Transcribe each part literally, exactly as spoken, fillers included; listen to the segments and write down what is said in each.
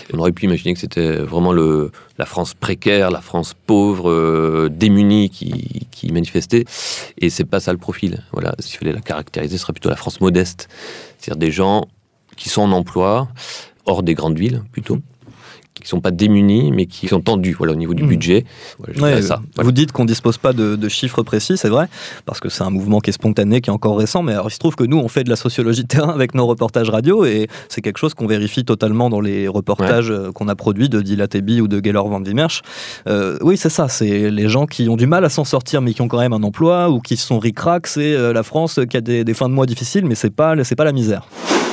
On aurait pu imaginer que c'était vraiment le, la France précaire, la France pauvre, euh, démunie qui, qui manifestait. Et c'est pas ça le profil. Voilà, s'il fallait la caractériser, ce serait plutôt la France modeste. C'est-à-dire des gens qui sont en emploi, hors des grandes villes plutôt, qui ne sont pas démunis, mais qui sont tendus voilà, au niveau du budget. Voilà, ouais, ça. Voilà. Vous dites qu'on ne dispose pas de, de chiffres précis, c'est vrai, parce que c'est un mouvement qui est spontané, qui est encore récent, mais alors, il se trouve que nous, on fait de la sociologie de terrain avec nos reportages radio, et c'est quelque chose qu'on vérifie totalement dans les reportages ouais. qu'on a produits de Dila Tebi ou de Gaylor Van Wimmersch. Euh, oui, c'est ça, c'est les gens qui ont du mal à s'en sortir, mais qui ont quand même un emploi, ou qui sont ric-rac, c'est euh, la France qui a des, des fins de mois difficiles, mais ce n'est pas, c'est pas la misère.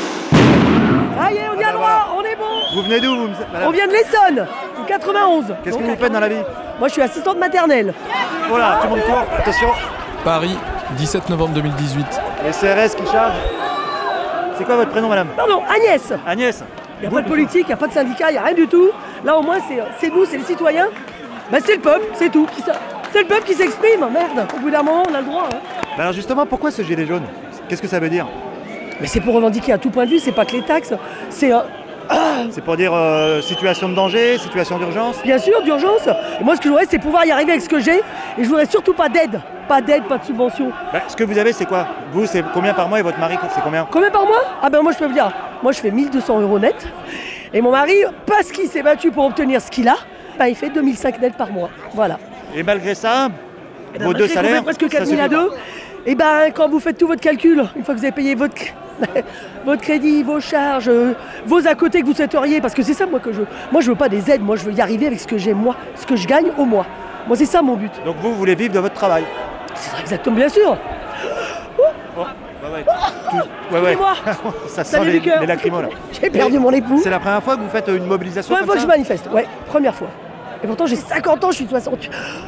Ça y est, on y a droit, on est bon. Vous venez d'où, vous, madame ? On vient de l'Essonne, du quatre-vingt-onze. Qu'est-ce Donc, que vous faites dans la vie ? Moi, je suis assistante maternelle. Voilà, tout le monde court, attention. Paris, dix-sept novembre deux mille dix-huit. Les C R S qui chargent. C'est quoi votre prénom, madame ? Pardon, Agnès. Agnès. Il n'y a pas de politique, il n'y a pas de syndicat, il n'y a rien du tout. Là, au moins, c'est, c'est nous, c'est les citoyens. Ben, c'est le peuple, c'est tout. Qui, c'est le peuple qui s'exprime, merde. Au bout d'un moment, on a le droit. Hein. Ben alors justement, pourquoi ce gilet jaune ? Qu'est-ce que ça veut dire ? Mais c'est pour revendiquer à tout point de vue, c'est pas que les taxes, c'est... Euh, ah c'est pour dire euh, situation de danger, situation d'urgence ? Bien sûr, d'urgence. Et moi, ce que je voudrais, c'est pouvoir y arriver avec ce que j'ai. Et je voudrais surtout pas d'aide. Pas d'aide, pas de subvention. Bah, ce que vous avez, c'est quoi ? Vous, c'est combien par mois et votre mari, c'est combien ? Combien par mois ? Ah ben moi, je peux vous dire, moi, je fais mille deux cents euros net. Et mon mari, parce qu'il s'est battu pour obtenir ce qu'il a, bah, il fait deux mille cinq net par mois. Voilà. Et malgré ça, et ben, vos deux salaires, presque quatre mille à deux. Et ben quand vous faites tout votre calcul, une fois que vous avez payé votre, votre crédit, vos charges, vos à côté que vous souhaiteriez, parce que c'est ça moi que je veux. Moi je veux pas des aides, moi je veux y arriver avec ce que j'ai moi, ce que je gagne au mois. Moi c'est ça mon but. Donc vous, vous voulez vivre de votre travail ? C'est exactement, bien sûr. Oh, bah ouais. Tout, ouais, ouais. Ça sent les, les lacrymos là. J'ai perdu mon époux. C'est la première fois que vous faites une mobilisation ? Première fois que je manifeste, ouais, première fois. Et pourtant j'ai cinquante ans, je suis soixante.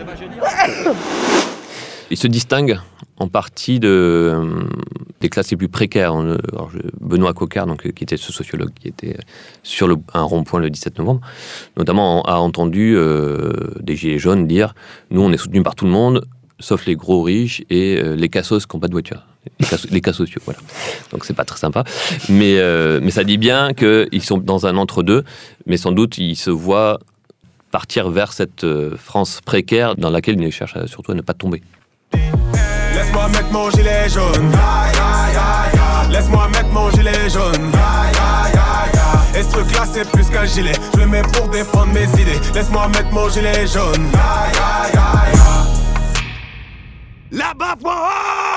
Il se distingue en partie de, des classes les plus précaires. Alors, je, Benoît Coquart, donc, qui était ce sociologue qui était sur le, un rond-point le dix-sept novembre, notamment a entendu euh, des gilets jaunes dire « Nous, on est soutenus par tout le monde, sauf les gros riches et euh, les cassos qui n'ont pas de voiture. » Les cas, les cas sociaux, voilà. Donc c'est pas très sympa. Mais, euh, mais ça dit bien qu'ils sont dans un entre-deux, mais sans doute ils se voient partir vers cette France précaire dans laquelle ils cherchent surtout à ne pas tomber. Laisse-moi mettre mon gilet jaune. Laisse-moi mettre mon gilet jaune. Et ce truc-là, c'est plus qu'un gilet. Je le mets pour défendre mes idées. Laisse-moi mettre mon gilet jaune. Là-bas, point